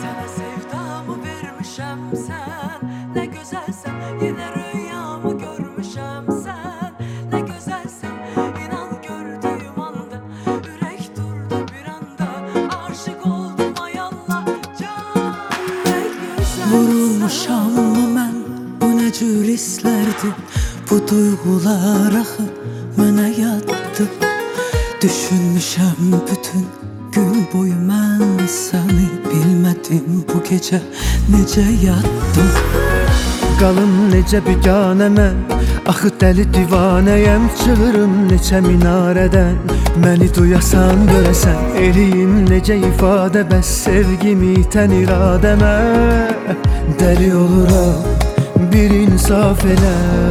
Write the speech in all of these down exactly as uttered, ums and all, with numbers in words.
Sana sevdamı vermişem sen, ne güzelsen. Yine rüyamı görmüşem sen, ne güzelsen. İnan gördüğüm anda yürek durdu bir anda. Aşık oldum ay Allah can, ne güzelsen. Vurulmuşam mı mən, bu ne cür hislerdi? Bu duygular axı mənə yatdı. Düşünmüşəm bütün gün boyu mən səni, bilmədim bu gecə necə yatdım. Qalım necə biganə mən, axı dəli divanəyəm. Çığırım neçə minarədən, məni duyasan görəsən. Eliyim necə ifadə, bəs sevgimi itən iradəmə. Dəli oluram, bir insaf elə.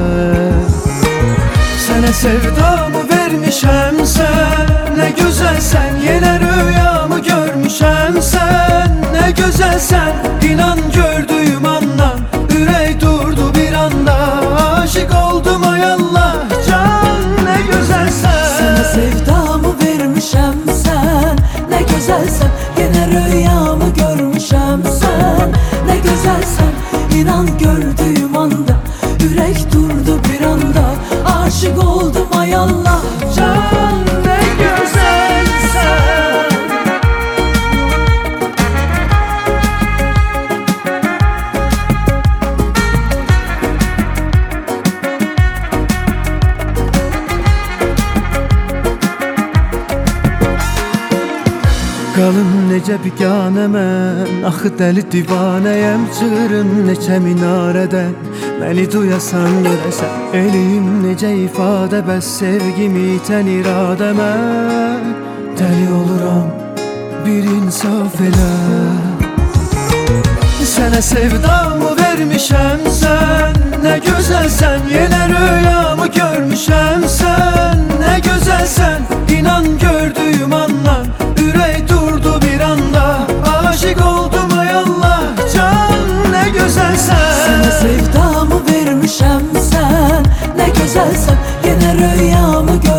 Sənə sevdamı vermişəm sən, nə gözəlsən. Yenə rüyamı görmüşəm sən, nə gözəlsən. İnan gördüyüm andan ürək durdu bir anda. Aşık oldum ay Allah can, nə gözəlsən. Sana sevdamı vermişəm sən, ne güzelsen. Yine rüyamı görmüşəm sen, ne güzelsen. İnan gördüğüm anda yürek durdu bir anda. Aşık oldum ay Allah Can, nə gözəlsən. Qalım necə biganə mən, axı dəli divanəyəm. Çığırım neçə minarədən, məni duyasan görəsən. Eliyim necə ifadə, bəs sevgimi itən iradəmə. Dəli oluram, bir insaf elə. Sənə sevdamı vermişəm sən, nə gözəlsən. Yenə rüyamı görmüşəm sən, nə gözəlsən. İnan gördüyüm andan ürək durdu bir anda. Aşık oldum ay Allah can, nə gözəlsən. Sana sevdamı vermişəm sen, ne güzelsen. Yine rüyamı gör